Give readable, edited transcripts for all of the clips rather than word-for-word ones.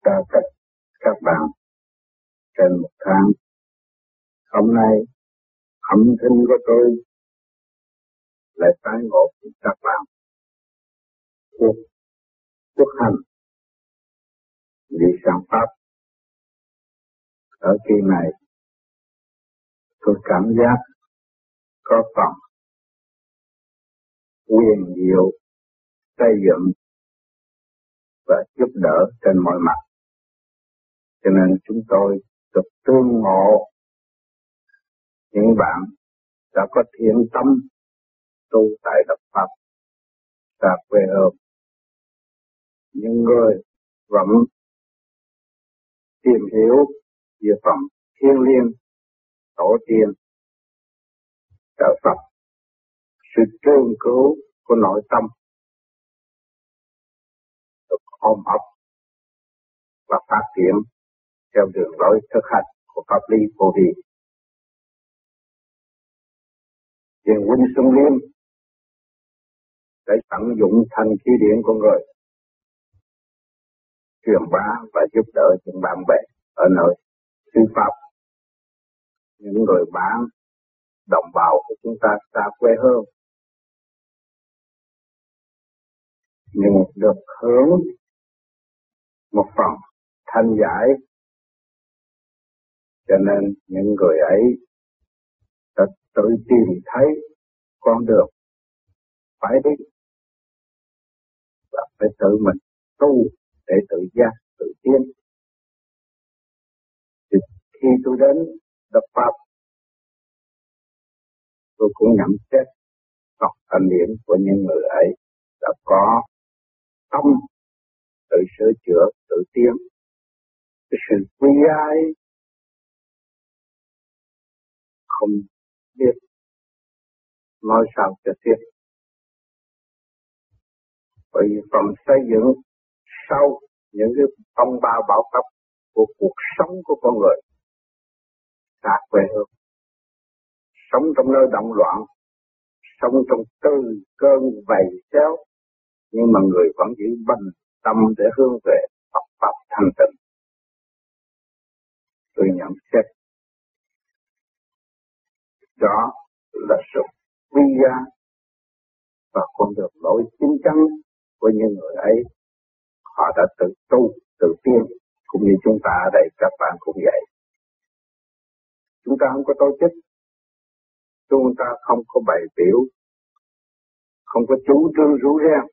ta cách các bạn trên một tháng. Hôm nay âm thanh của tôi lại tái ngộ với các bạn cuộc quốc hành đi sang Pháp. Ở kỳ này tôi cảm giác có phần quyền diệu xây dựng và giúp đỡ trên mọi mặt. Cho nên chúng tôi được tương ngộ những bạn đã có thiện tâm tu tại Đất Pháp xa quê hương. Những người vẫn tìm hiểu về phần thiêng liêng tổ tiên đạo Phật, sự tương cứu của nội tâm được ôm ấp và phát triển theo đường lối thực hành của pháp lý vô vi. Thiền huynh Xuân Liêm để tận dụng thành khí điển của người truyền bá và giúp đỡ những bạn bè ở nơi sư pháp, những người bạn đồng bào của chúng ta xa quê hương, nhưng được hưởng một phần thanh giải. Cho nên những người ấy đã tự tìm thấy con đường phải đi và phải tự mình tu để tự giác tự tiến. Thì khi tôi đến Đất Pháp, tôi cũng nhận xét học thành điển của những người ấy đã có tâm tự sửa chữa, tự tiến. Cái sự quý ái không biết nói sao cho tiếp. Bởi vì phần xây dựng sau những cái phong ba bão táp của cuộc sống của con người xa quê hương, sống trong nơi động loạn, sống trong tư cơn vầy xéo, nhưng mà người vẫn giữ bình tâm để hướng về Phật pháp thanh tịnh. Tôi nhận xét đó là sự quý giá và con đường lối chính chắn của những người ấy. Họ đã tự tu, tự tiên, cũng như chúng ta ở đây, các bạn cũng vậy. Chúng ta không có tổ chức, chúng ta không có bày biểu, không có chủ trương rủ reng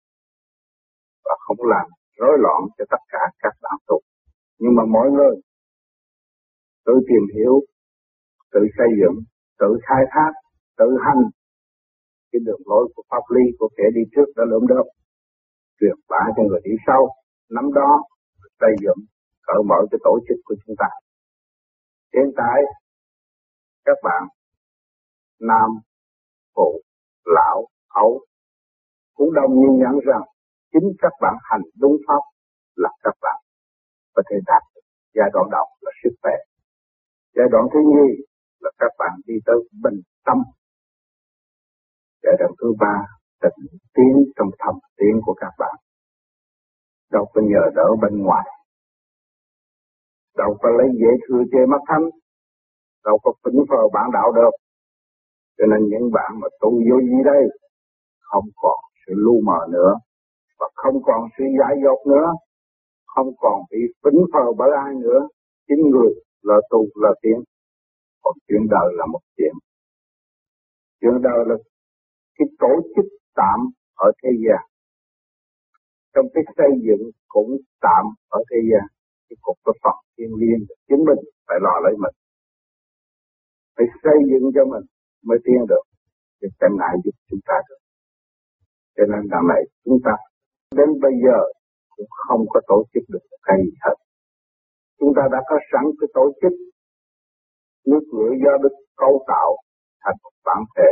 và không làm rối loạn cho tất cả các bạn tu. Nhưng mà mọi người tự tìm hiểu, tự xây dựng, tự khai thác, tự hành cái đường lối của pháp lý của kẻ đi trước đã lượm đớp, truyền bá cho người đi sau. Nắm đó xây dựng cởi mở cái tổ chức của chúng ta. Hiện tại các bạn nam, phụ, lão, ấu cũng đồng nhìn nhận rằng chính các bạn hành đúng pháp là các bạn có thể đạt được. Giai đoạn đầu là sức khỏe, giai đoạn thứ nhì là các bạn đi tới bình tâm, giai đoạn thứ ba là tiến trong thầm tiến của các bạn. Đâu có nhờ đỡ bên ngoài, đâu có lấy dễ thừa chê mắt thánh, đâu có phỉnh phờ bản đạo được. Cho nên những bạn mà tu vô gì đây không còn sự lu mờ nữa, và không còn sự giải dột nữa, không còn bị phỉnh phờ bởi ai nữa. Chính người là tu là tiến. Còn chuyện đời là một chuyện. Chuyện đời là cái tổ chức tạm ở thế gian, trong cái xây dựng cũng tạm ở thế gian. Cái cục có phần thiên liêng chính mình phải lo lấy mình, phải xây dựng cho mình mới tiến được, thì chẳng ngại giúp chúng ta được. Cho nên đằng này chúng ta đến bây giờ cũng không có tổ chức được cái gì hết. Chúng ta đã có sẵn cái tổ chức nước lửa do đức cấu tạo thành một bản thể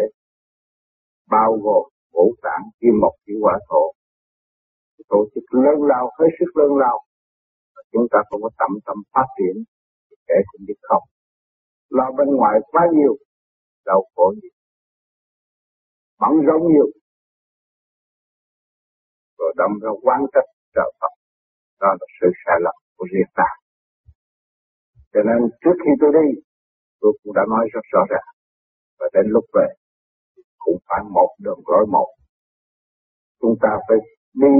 bao gồm ngũ tạng kim mộc thủy hỏa thổ. Tổ chức lớn lao, hết sức lớn lao. Chúng ta không có tâm phát triển thì kẻ cũng biết không. Lo bên ngoài quá nhiều, đau khổ nhiều, bận rộn nhiều, rồi đâm ra quán trách trời Phật. Đó là sự sai lầm riêng ta. Cho nên trước khi tôi đi, tôi cũng đã nói rất rõ ràng. Và đến lúc về, cũng phải một đường lối một. Chúng ta phải đi.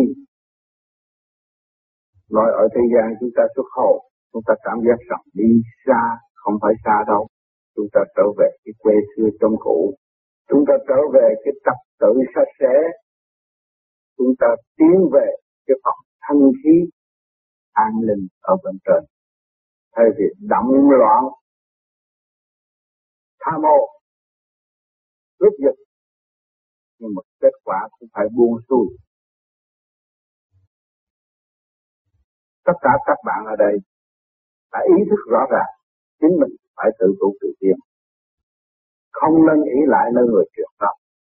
Nói ở thế gian chúng ta xuất hồn, chúng ta cảm giác rằng đi xa, không phải xa đâu. Chúng ta trở về cái quê xưa trong cũ. Chúng ta trở về cái trật tự sạch sẽ. Chúng ta tiến về cái phần thanh khí an ninh ở bên trên. Thay vì động loạn, tham ô, cướp giật, nhưng mà kết quả cũng phải buông xuôi. Tất cả các bạn ở đây đã ý thức rõ ràng chính mình phải tự tu tự tiến, không nên ý lại nơi người truyền pháp,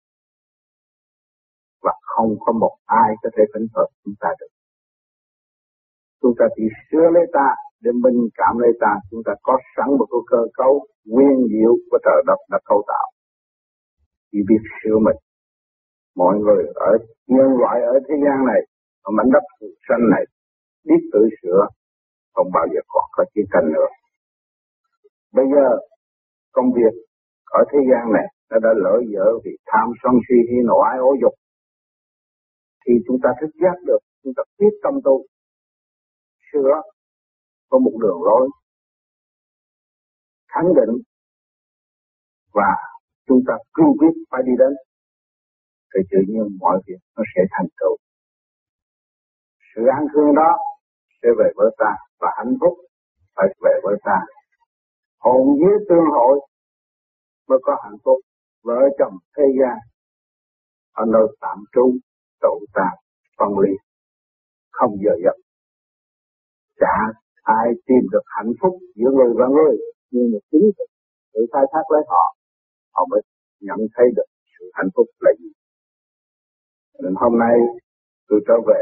và không có một ai có thể phấn khởi chúng ta được. Chúng ta chỉ sửa lấy ta để minh cảm lấy ta. Chúng ta có sẵn một cái cơ cấu nguyên diệu của trời đất đã cấu tạo, chỉ biết sửa mình. Mọi người ở nhân loại ở thế gian này, ở mảnh đất phù sanh này, biết tự sửa, không bao giờ còn có chiến tranh nữa. Bây giờ công việc ở thế gian này nó đã lỡ dở vì tham sân si hi nộ ái ố dục. Thì chúng ta thức giác được, chúng ta quyết tâm tu sửa, có một đường lối khẳng định và chúng ta cương quyết phải đi đến, thì tự nhiên mọi việc nó sẽ thành tựu. Sự an thương đó sẽ về với ta, và hạnh phúc phải về với ta. Hồn vía tương hội mới có hạnh phúc. Vợ chồng thế gian ở nơi tạm trú tụ ta phân ly, không giờ giấc. Chả ai tìm được hạnh phúc giữa người và người, nhưng mà chính sự khai thác lấy họ mới nhận thấy được sự hạnh phúc là gì. Nên hôm nay tôi trở về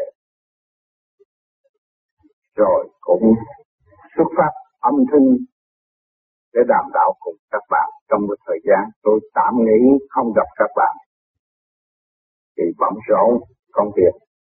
rồi cũng xuất phát âm thanh để đàm đạo cùng các bạn. Trong một thời gian tôi tạm nghỉ không gặp các bạn thì bận rộn công việc.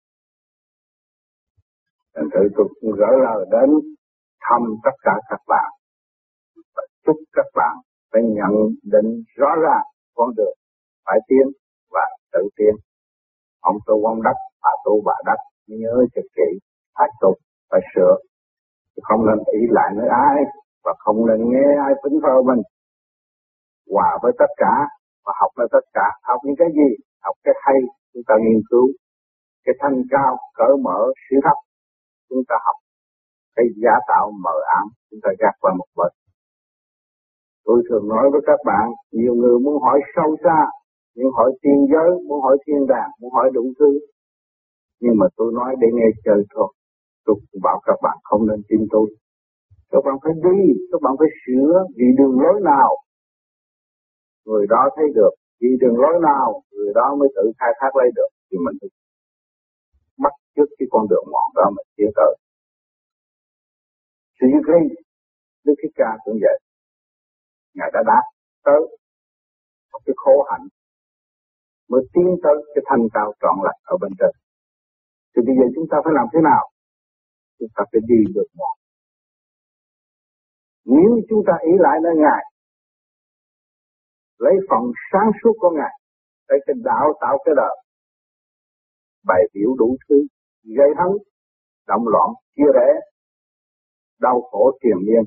Thành thử tôi cũng gửi lời đến thăm tất cả các bạn và chúc các bạn phải nhận định rõ ràng con đường phải tiến và tự tiến. Ông tu ông đất, bà tu bà đất, nhớ cho kỹ, phải tu, phải sửa. Không nên ý lại nơi ai và không nên nghe ai phỉnh phơ mình. Hòa với tất cả và học với tất cả. Học những cái gì? Học cái hay, chúng ta nghiên cứu. Cái thanh cao, cởi mở, sự thấp, chúng ta học. Cái giả tạo mờ ám, chúng ta gạt qua một bên. Tôi thường nói với các bạn, nhiều người muốn hỏi sâu xa, muốn hỏi tiên giới, muốn hỏi thiên đàng, muốn hỏi đủ thứ. Nhưng mà tôi nói để nghe chơi thôi. Tôi bảo các bạn không nên tin tôi. Các bạn phải đi, các bạn phải sửa vì đường lối nào người đó thấy được, vì đường lối nào người đó mới tự khai thác lấy được, thì mình phải bắt trước cái con đường mòn đó mình tiến tới. Sự như thế, Đức Thích Ca cũng vậy. Ngài đã đạt tới một cái khổ hạnh mới tiến tới cái thanh cao trọn lành ở bên trên. Thì bây giờ chúng ta phải làm thế nào? Chúng ta phải đi được một. Nếu chúng ta ý lại nơi Ngài, lấy phần sáng suốt của Ngài, lấy cái đạo tạo cái đời, bày biểu đủ thứ, gây hấn, động loạn, chia rẽ, đau khổ triền miên.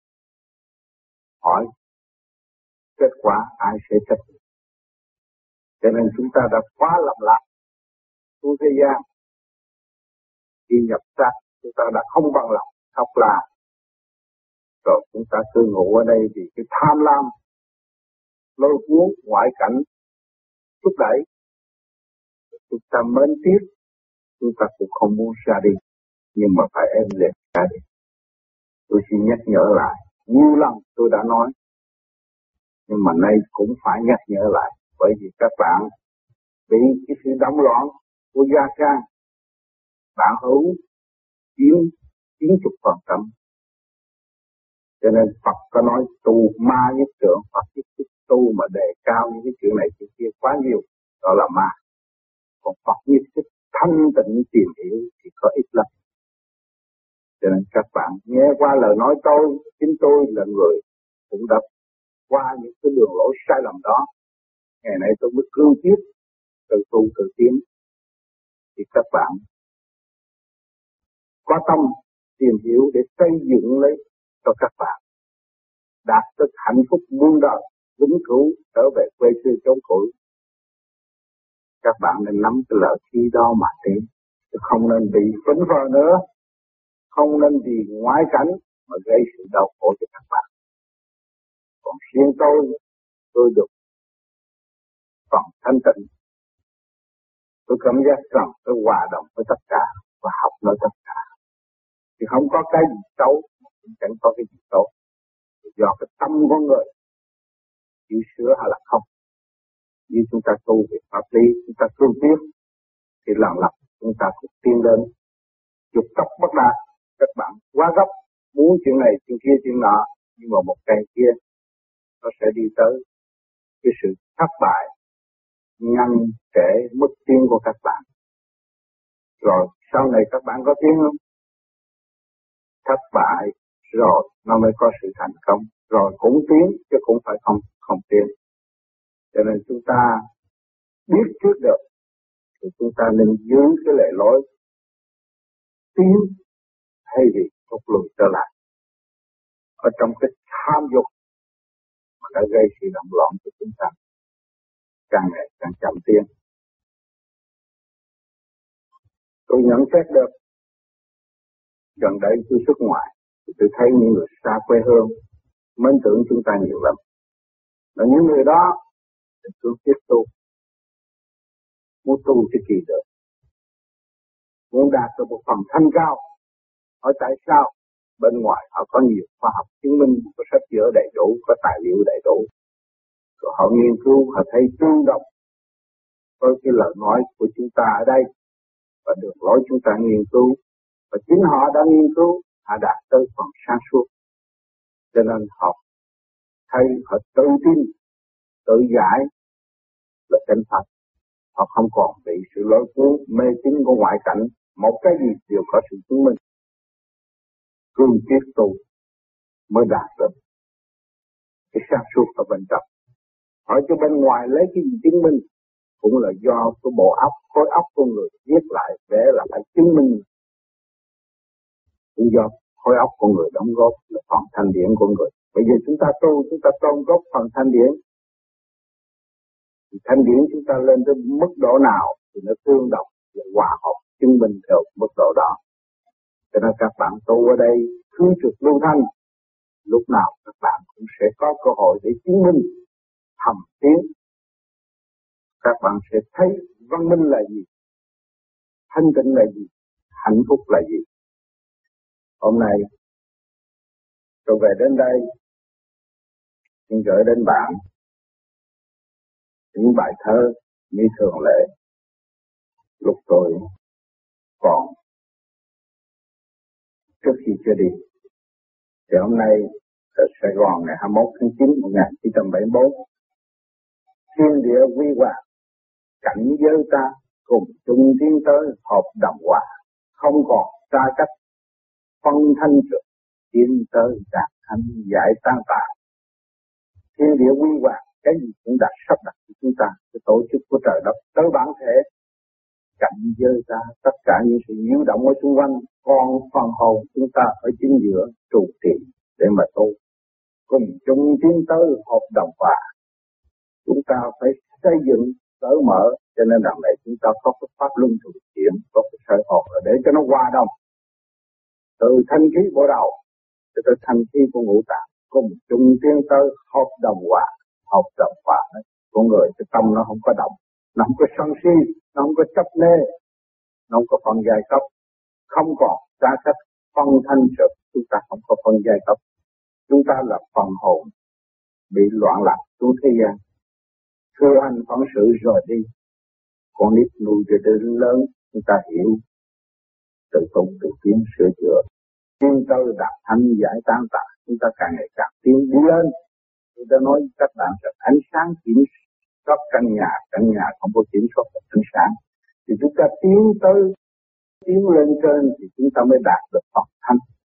Hỏi kết quả ai sẽ chấp nhận? Cho nên chúng ta đã quá lầm lạc tu thế gian. Khi nhập xác chúng ta đã không bằng lòng học là rồi chúng ta cứ ngủ ở đây vì cái tham lam lôi cuốn ngoại cảnh thúc đẩy. Chúng ta mến tiếc, chúng ta cũng không muốn ra đi, nhưng mà phải êm đềm ra đi. Tôi xin nhắc nhở lại, nhiều lần tôi đã nói, nhưng mà nay cũng phải nhắc nhở lại, bởi vì các bạn bị cái sự động loạn của gia can, bạn hữu chiếm 90%. Cho nên Phật có nói tu ma nhất trưởng, Phật nhất thích tu mà đề cao những cái chuyện này chuyện kia quá nhiều, đó là ma. Còn Phật nhất thích thanh tịnh tìm hiểu thì có ít lắm. Cho nên các bạn nghe qua lời nói tôi, chính tôi là người cũng đã qua những cái đường lối sai lầm đó. Ngày nay tôi mới cương quyết tự tu tự tiến. Thì các bạn có tâm tìm hiểu để xây dựng lấy cho các bạn đạt được hạnh phúc muôn đời, vĩnh cửu trở về quê xưa chốn cũ. Các bạn nên nắm cái lợi khí đó mà tiến, chứ không nên bị phấn vờ nữa, không nên vì ngoại cảnh mà gây sự đau khổ cho các bạn. Còn riêng tôi được còn thanh tịnh, tôi cảm giác rằng tôi hòa đồng với tất cả và học nói tất cả, thì không có cái gì xấu, chẳng có cái gì tốt. Do cái tâm con người chịu sửa hay là không. Như chúng ta tu về pháp lý, chúng ta cương quyết thì lần lần chúng ta cũng tiến đến dục tốc bất đạt. Các bạn quá gấp muốn chuyện này chuyện kia chuyện nọ, nhưng mà một ngày kia nó sẽ đi tới cái sự thất bại, ngăn trễ mức tiến của các bạn. Rồi sau này các bạn có tiến không? Thất bại rồi nó mới có sự thành công, rồi cũng tiến chứ cũng phải không tiến. Cho nên chúng ta biết trước được thì chúng ta nên giữ cái lệ lối tiến thay vì thúc lùi trở lại. Ở trong cái tham dục mà đã gây sự động loạn của chúng ta, càng ngày càng chậm tiến. Tôi nhận xét được gần đây tôi xuất ngoại, tôi thấy những người xa quê hương mến tưởng chúng ta nhiều lắm. Và những người đó thì cứ tiếp tu, muốn tu cho kỳ được, muốn đạt được một phần thanh cao. Hỏi tại sao? Bên ngoài họ có nhiều khoa học chứng minh, có sách vở đầy đủ, có tài liệu đầy đủ. Rồi họ nghiên cứu, họ thấy tương đồng với cái lời nói của chúng ta ở đây và đường lối chúng ta nghiên cứu. Và chính họ đã nghiên cứu, họ đạt tới phần sáng suốt. Cho nên họ thấy họ tự tin, tự giải là chân thật. Họ không còn bị sự lôi cuốn mê tín của ngoại cảnh. Một cái gì đều có sự chứng minh. Cương quyết tu mới đạt được cái sáng suốt ở bên trong. Hỏi cho bên ngoài lấy cái gì chứng minh, cũng là do cái bộ óc, khối óc con người viết lại, vẽ lại chứng minh. Cũng do khối óc con người đóng góp là phần thanh điển của người. Bây giờ chúng ta tu, chúng ta tôn góp phần thanh điển. Thì thanh điển chúng ta lên tới mức độ nào thì nó tương đồng và hòa hợp chứng minh theo mức độ đó. Cho nên các bạn tu ở đây cứ trực lưu thanh, lúc nào các bạn cũng sẽ có cơ hội để chứng minh thầm tiến. Các bạn sẽ thấy văn minh là gì, thanh tịnh là gì, hạnh phúc là gì. Hôm nay tôi về đến đây xin gửi đến bạn những bài thơ như thường lệ lúc tôi còn trước khi chưa đi. Thì hôm nay ở Sài Gòn ngày 21 tháng 9 1974, thiên địa quy hòa, cảnh giới ta cùng chung tiến tới hợp đồng hòa, không còn xa cách, phân thanh trực tiến tới đạt thanh giải tan tài. Thiên địa quy hòa, cái gì cũng đã sắp đặt của chúng ta, cái tổ chức của trời đất tới bản thể. Cảnh giới ta, tất cả những sự nhiễu động ở xung quanh, còn phần hồn chúng ta ở chính giữa trụ trì để mà tu. Cùng chung tiến tới hợp đồng hòa, chúng ta phải xây dựng cởi mở, cho nên đằng này chúng ta có cái pháp luân thường chuyển, có cái sợi hồn để cho nó hòa đồng. Từ thanh khí bộ đầu cho tới thanh khí của ngũ tạng, cùng chung tiến tới hợp đồng hòa. Hợp đồng hòa con người cái tâm nó không có động, nó không có sân si, nó không có chấp nê, nó không có phân giai cấp, không còn xa cách, phân thanh trực. Chúng ta không có phân giai cấp, chúng ta là phần hồn bị loạn lạc xuống thế gian, thưa anh phận sự rồi đi. Con nít nuôi cho đến lớn, chúng ta hiểu tự tu tự tiến sửa chữa, tiến tới đạt thanh giải tan tạ. Chúng ta càng ngày càng tiến đi lên. Tôi đã nói các bạn rằng ánh sáng kiểm soát căn nhà không có kiểm soát được ánh sáng. Thì chúng ta tiến lên trên thì chúng ta mới đạt được phần thanh.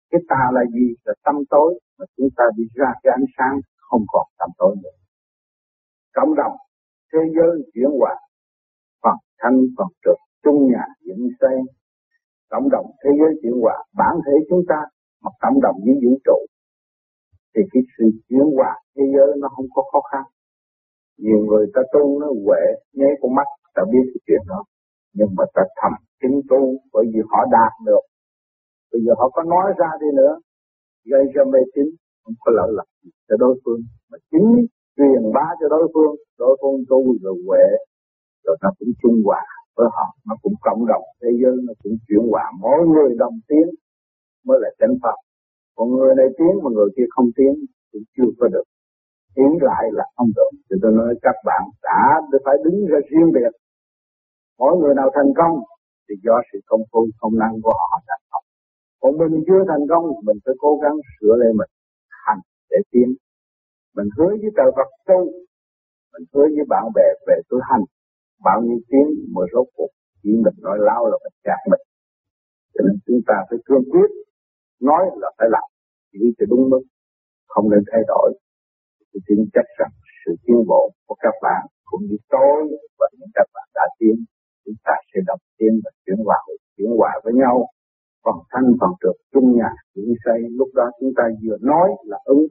Cái tà là gì? Là tâm tối, mà chúng ta đi ra cái ánh sáng không còn tâm tối nữa. Cộng đồng thế giới chuyển hóa, phần thanh phần trực, chung nhà dựng xây. Cộng đồng thế giới chuyển hóa, bản thể chúng ta mà cộng đồng với vũ trụ thì cái sự chuyển hóa thế giới nó không có khó khăn. Nhiều người ta tu nó huệ, nháy con mắt ta biết cái chuyện đó, nhưng mà ta thầm kín tu bởi vì họ đạt được. Bây giờ họ có nói ra đi nữa, gây ra mê tín, không có lợi lộc cho đối phương, mà chính truyền bá cho đối phương tu rồi huệ, rồi nó cũng chung hòa với họ, nó cũng cộng đồng thế giới, nó cũng chuyển hòa, mỗi người đồng tiến mới là chánh pháp. Còn người này tiến mà người kia không tiến cũng chưa có được, tiến lại là không được. Thì tôi nói các bạn đã phải đứng ra riêng biệt. Mỗi người nào thành công thì do sự công phu công năng của họ thành công. Còn mình chưa thành công, mình phải cố gắng sửa lại mình, hành để tiến. Mình hứa với trời Phật tu, mình hứa với bạn bè về tôi hành, bao nhiêu tiếng mới rốt cuộc, chỉ mình nói láo là mình gạt mình. Cho nên chúng ta phải cương quyết, nói là phải làm, chỉ cho đúng mức, không nên thay đổi. Tôi tin chắc rằng sự tiến bộ của các bạn cũng như tôi và những các bạn đã tiến, chúng ta sẽ đồng tiến và chuyển hòa với nhau. Phần thanh phần trượt chung nhà những xây, lúc đó chúng ta vừa nói là ứng,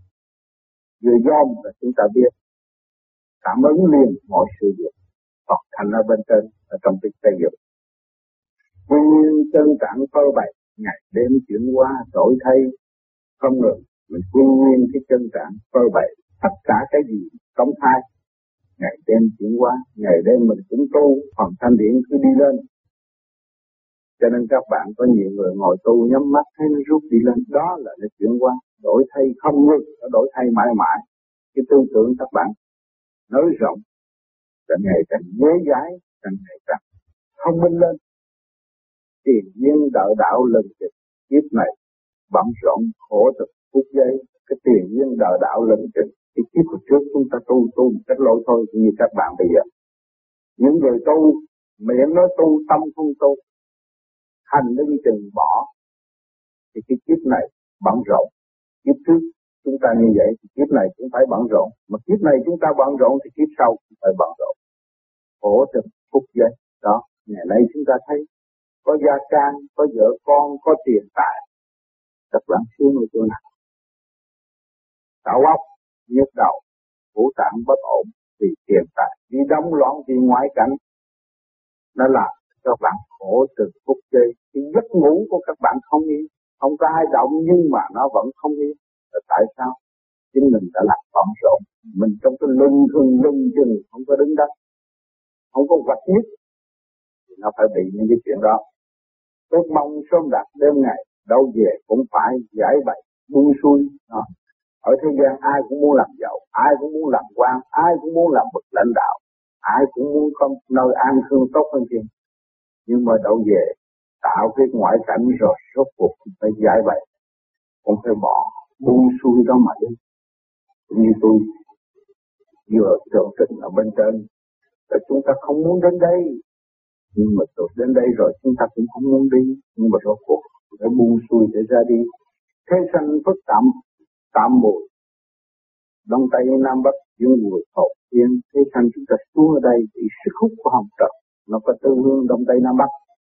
vừa dòm là chúng ta biết, cảm ứng liền mọi sự việc. Phần thanh ở bên trên, ở trong việc xây dựng. Nguyên nhiên chân trạng phơi bày, ngày đêm chuyển hóa đổi thay không ngừng. Mình quy nguyên cái chân trạng phơi bày tất cả cái gì công khai, ngày đêm chuyển hóa, ngày đêm mình cũng tu, phần thanh điển cứ đi lên. Cho nên các bạn có nhiều người ngồi tu nhắm mắt thấy nó rút đi lên, đó là nó chuyển hóa, đổi thay không ngừng, nó đổi thay mãi mãi. Cái tư tưởng các bạn nới rộng, càng ngày càng dễ dãi, càng ngày càng thông minh lên. Tiền duyên đạo đạo lần trực, kiếp này bận rộn khổ thực phút giây. Cái tiền duyên đạo đạo lần trực, cái kiếp của trước chúng ta tu một cách lỗi thôi, như các bạn bây giờ. Những người tu, miệng nói tu, tâm không tu, hành lưng chừng bỏ, thì cái kiếp này bận rộn. Kiếp trước chúng ta như vậy, thì kiếp này cũng phải bận rộn. Mà kiếp này chúng ta bận rộn thì kiếp sau cũng phải bận rộn. Khổ thực phút giây. Đó, ngày nay chúng ta thấy có gia can, có vợ con, có tiền tài, các bạn sướng ở chỗ nào? Tạo óc, nhức đầu, ngũ tạng bất ổn vì tiền tài, vì đóng loạn vì ngoại cảnh. Nó làm cho bạn khổ từ phút giây. Cái giấc ngủ của các bạn không yên, không có ai động nhưng mà nó vẫn không yên. Là tại sao? Chính mình đã làm bận rộn. Mình trong cái lưng chừng, không có đứng đất, không có vật nhất, thì nó phải bị những cái chuyện đó. Tôi mong sớm đạt đêm ngày, đâu về cũng phải giải bày, buông xuôi. Ở thế gian ai cũng muốn làm giàu, ai cũng muốn làm quan, ai cũng muốn làm bậc lãnh đạo, ai cũng muốn có nơi an cư tốt hơn kia. Nhưng mà đâu về tạo cái ngoại cảnh rồi rốt cuộc phải giải bày, cũng phải bỏ, buông xuôi đó mà đi. Như tôi vừa tường trình ở bên trên, là chúng ta không muốn đến đây, nhưng mà tôi đến đây rồi chúng ta cũng không muốn đi, nhưng mà rốt cuộc phải buông xuôi để ra đi. Thế sanh phức tạm mùi, đông tây nam bắc dương mùi hậu thiên. Thế sanh chúng ta xuống ở đây thì sức hút của hồng trần nó có tư hướng đông tây nam bắc,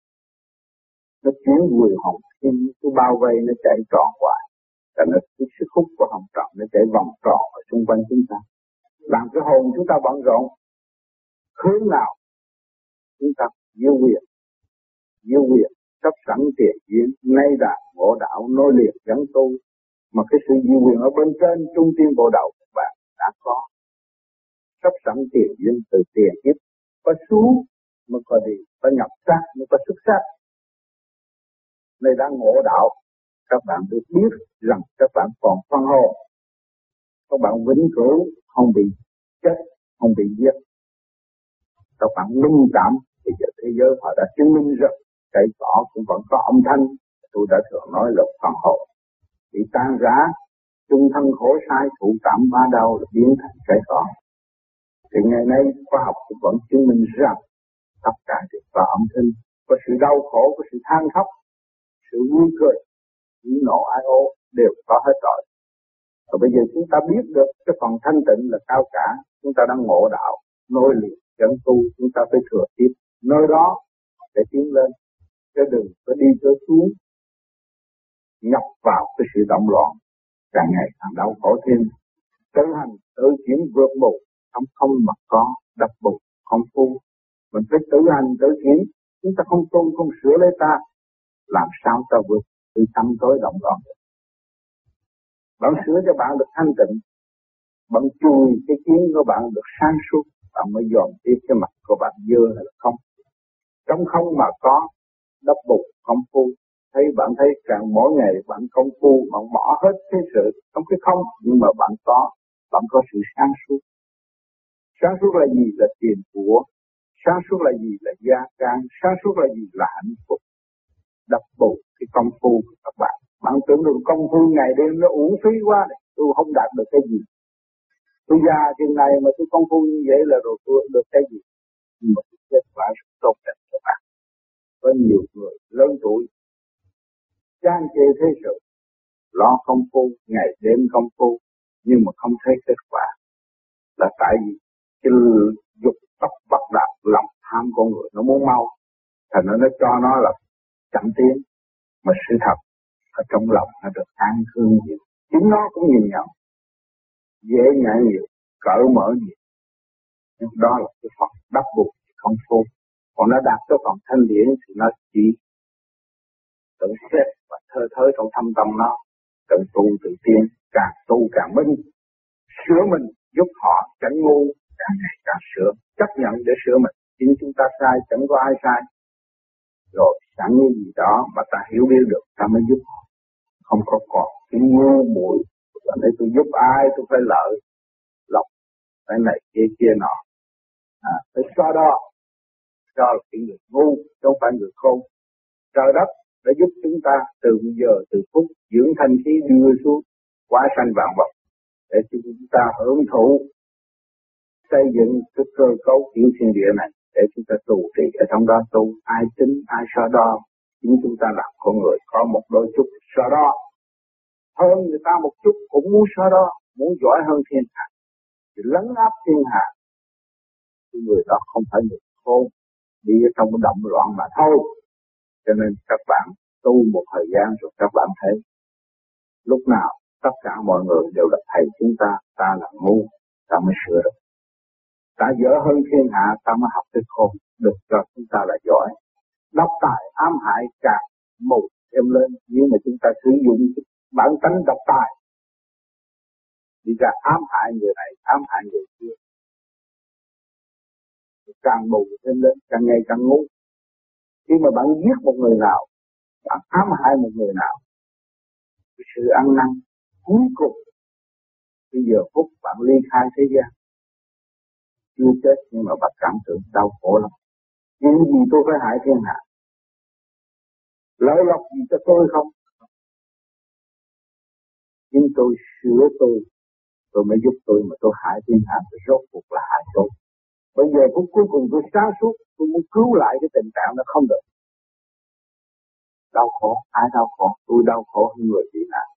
nó chuyển mùi hồng thiên, cứ bao vây nó chạy tròn hoài. Cho nên cái sức hút của hồng trần nó chạy vòng tròn ở xung quanh chúng ta, làm cái hồn chúng ta bận rộn. Hướng nào chúng ta diêu quyền sắp sẵn tiền duyên, nay đạt ngộ đạo nối liền gắn tu. Mà cái sự diêu quyền ở bên trên trung tiên bộ đạo các bạn đã có, sắp sẵn tiền duyên từ tiền kiếp, có xuống mới có đi, có nhập sắc mới có xuất sắc. Nơi đang ngộ đạo, các bạn được biết rằng các bạn còn phân hồn, các bạn vĩnh cửu không bị chết, không bị giết. Các bạn minh cảm thì thế giới họ đã chứng minh rằng cây cỏ cũng vẫn có âm thanh. Tôi đã thường nói là phần hồn bị tan rã, chung thân khổ sai, thụ cảm ba đau là biến thành cây cỏ. Thì ngày nay khoa học cũng vẫn chứng minh rằng tất cả đều có âm thanh, có sự đau khổ, có sự than khóc, sự vui cười, hỉ nộ ái ố đều có hết rồi. Và bây giờ chúng ta biết được cái phần thanh tịnh là cao cả, chúng ta đang ngộ đạo, nối liền dẫn tu, chúng ta phải thừa tiếp nơi đó để tiến lên, chứ đừng có đi tới xuống, nhập vào cái sự động loạn, càng ngày càng đau khổ thêm. Tự hành, tự chuyển vượt bù, không mà có, đập bù, không phu. Mình phải tự hành, tự chuyển, chúng ta không tu, không sửa lấy ta, làm sao ta vượt từ tâm tối động loạn được. Bạn sửa cho bạn được thanh tịnh, bạn chui cái kiến của bạn được sáng suốt, bạn mới dòm tiếp cái mặt của bạn dơ hay là không. Trong không mà có, đắp bụt không phu. Bạn thấy càng mỗi ngày bạn công phu, bạn bỏ hết thế sự trong cái không, nhưng mà bạn có sự sáng suốt. Sáng suốt là gì? Là tiền của. Sáng suốt là gì? Là gia can. Sáng suốt là gì? Là hạnh phúc. Đắp bụt cái công phu của các bạn. Bạn tưởng được công phu ngày đêm nó uổng phí quá này. Tôi không đạt được cái gì. Tôi già chừng này mà tôi công phu như vậy là rồi tôi được cái gì? Nhưng mà kết quả rất tốt đẹp các bạn. Có nhiều người lớn tuổi chan chê thế sự, lo công phu, ngày đêm công phu, nhưng mà không thấy kết quả. Là tại vì cái dục tốc bắt đạt, lòng tham con người nó muốn mau, thành nó cho nó là chậm tiến. Mà sự thật ở trong lòng nó được an thương nhiều, chính nó cũng nhìn nhận, dễ nhạy nhiều, cởi mở nhiều. Nhưng đó là cái phần đắp buộc công phu. Còn nó đạt tới phần thanh điển thì nó chỉ tự xét và thơ thới trong thâm tâm nó, tự tu tự tiến, càng tu càng minh, sửa mình, giúp họ tránh ngu, càng ngày càng sửa, chấp nhận để sửa mình. Chính chúng ta sai, chẳng có ai sai. Rồi sẵn như gì đó mà ta hiểu biết được, ta mới giúp họ. Không có còn cái ngu muội, để tôi giúp ai tôi phải lợi lộc, cái này kia nọ. Phải so đo, cho là cái người ngu, không phải người khôn. Trời đất đã giúp chúng ta từ giờ, từ phút dưỡng thanh khí đưa xuống quá sanh vạn vật để chúng ta hưởng thụ xây dựng cái cơ cấu tiểu thiên địa này để chúng ta tu trì ở trong đó tu. Ai tính, ai so đo, chính chúng ta làm con người có một đôi chút so đo hơn người ta một chút, cũng muốn so đo, muốn giỏi hơn thiên hạ thì lấn áp thiên hạ. Người đó không phải người khôn, đi ở trong cái động loạn mà thôi. Cho nên các bạn tu một thời gian rồi các bạn thấy lúc nào tất cả mọi người đều là thầy chúng ta, ta là ngu, ta mới sửa được. Ta dở hơn thiên hạ, ta mới học cái khôn, được cho chúng ta là giỏi. Độc tài ám hại càng mù thêm lên, nhưng mà chúng ta sử dụng bản tánh độc tài đi ra ám hại người này, ám hại người kia, càng mù thêm lên, càng ngày càng ngu. Khi mà bạn giết một người nào, bạn ám hại một người nào, sự ăn năn cuối cùng bây giờ phút bạn ly khai thế gian, chưa chết nhưng mà bạn cảm tưởng đau khổ lắm. Những gì tôi phải hại thiên hạ, lợi lộc gì cho tôi không? Nhưng tôi sửa tôi mới giúp tôi, mà tôi hại thiên hạ thì rốt cuộc là hại tôi. Bây giờ phút cuối cùng tôi sáng suốt, tôi muốn cứu lại cái tình trạng nó không được. Đau khổ, ai đau khổ? Tôi đau khổ hơn người bị nạn.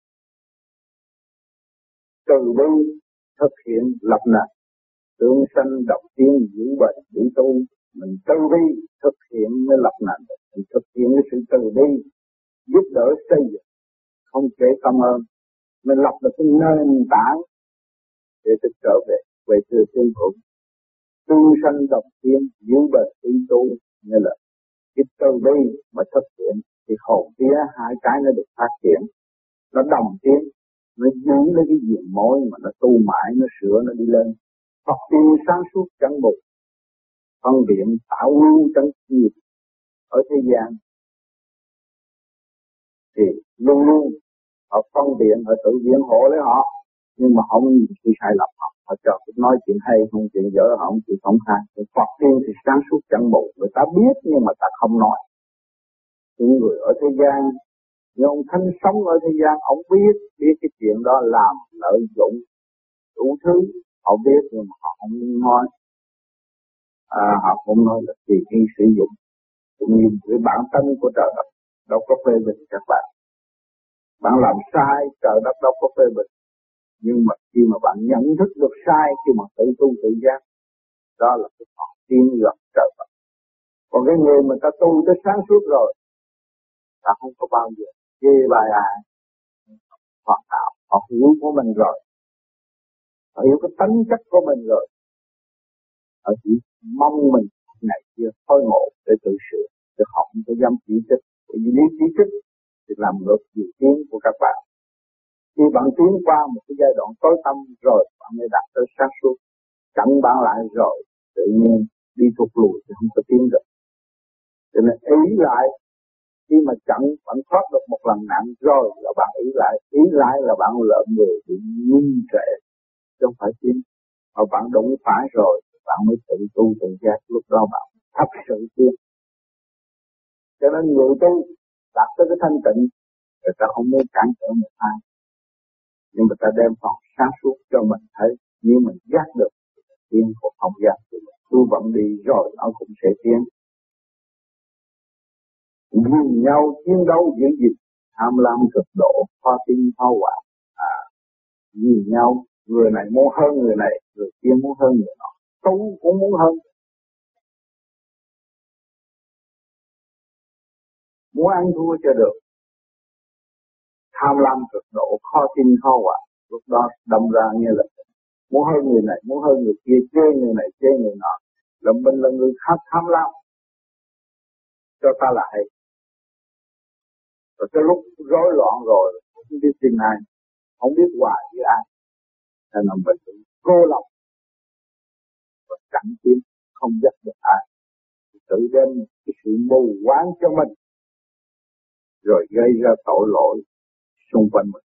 Từ bi thực hiện lập nền, tương sanh độc tiến giữ bệnh bị tu. Mình từ bi thực hiện mới lập nền, mình thực hiện cái sự từ bi giúp đỡ xây dựng, không kể cảm ơn. Mình lập được cái nền tảng để tôi trở về từ thiên hữu. Tương sanh độc tiến giữ bệnh bị tu, như là cái từ bi mà thực hiện thì hồn vía hai cái nó được phát triển, nó đồng tiến, nó giữ lấy cái diện mối mà nó tu mãi, nó sửa, nó đi lên. Phật tiên sáng suốt chẳng bục, phân biện tạo lưu chẳng nghiệp ở thế gian thì luôn luôn họ phân biện, họ tự biện hộ lấy họ, nhưng mà không nhìn sự sai lầm họ cho nói chuyện hay không, chuyện dở họ không chịu công khai. Phật tiên thì sáng suốt chẳng bục, người ta biết nhưng mà ta không nói. Những người ở thế gian, như ông Thanh sống ở thế gian, ông biết cái chuyện đó làm lợi dụng đủ thứ, họ biết nhưng mà họ không nói. Họ cũng nói là tùy khi sử dụng, cũng như cái bản thân của trời đất đâu có phê bình các bạn. Bạn làm sai trời đất đâu có phê bình. Nhưng mà khi mà bạn nhận thức được sai, khi mà tự tu tự giác, đó là cái họ tiến gần trời Phật. Còn cái người mà ta tu tới sáng suốt rồi, ta không có bao giờ chê bài ai. Hoàn hảo, họ hiểu của mình rồi, họ hiểu cái tánh chất của mình rồi, họ chỉ mong mình ngày kia thôi ngộ để tự sửa, để họ không có dám chỉ trích. Bởi vì nếu chỉ trích thì làm ngược dự kiến của các bạn. Khi bạn tiến qua một cái giai đoạn tối tăm rồi, bạn mới đạt tới sáng suốt. Chặn bạn lại rồi, tự nhiên đi thụt lùi thì không có tiến được. Cho nên ý lại, khi mà chặn bạn thoát được một lần nạn rồi là bạn ý lại là bạn lợn người bị nghi trệ, chứ không phải tiến. Mà bạn đụng phải rồi, bạn mới tự tu tự giác, lúc đó bạn thật sự tiến. Cho nên người tu đạt tới cái thanh tịnh, người ta không muốn cản trở một ai, nhưng người ta đem phần sáng suốt cho mình thấy. Nếu mình giác được tiến của không giác thì mình tu vận đi rồi nó cũng sẽ tiến. Vì nhau chiến đấu giữ gìn, tham lam cực độ, khó tin khó quả. Vì nhau, người này muốn hơn người này, người kia muốn hơn người nọ, tu cũng muốn hơn. Muốn ăn thua cho được, tham lam cực độ, khó tin khó quả. Lúc đó đâm ra nghe là muốn hơn người này, muốn hơn người kia, chê người này, chê người nọ. Là mình là người tham lam, cho ta là hay. Rồi cái lúc rối loạn rồi, không biết tin ai, không biết hòa với ai. Nên là mình cũng cô lập và chẳng tiến, không dắt được ai. Tự đem cái sự mù quáng cho mình, rồi gây ra tội lỗi xung quanh mình.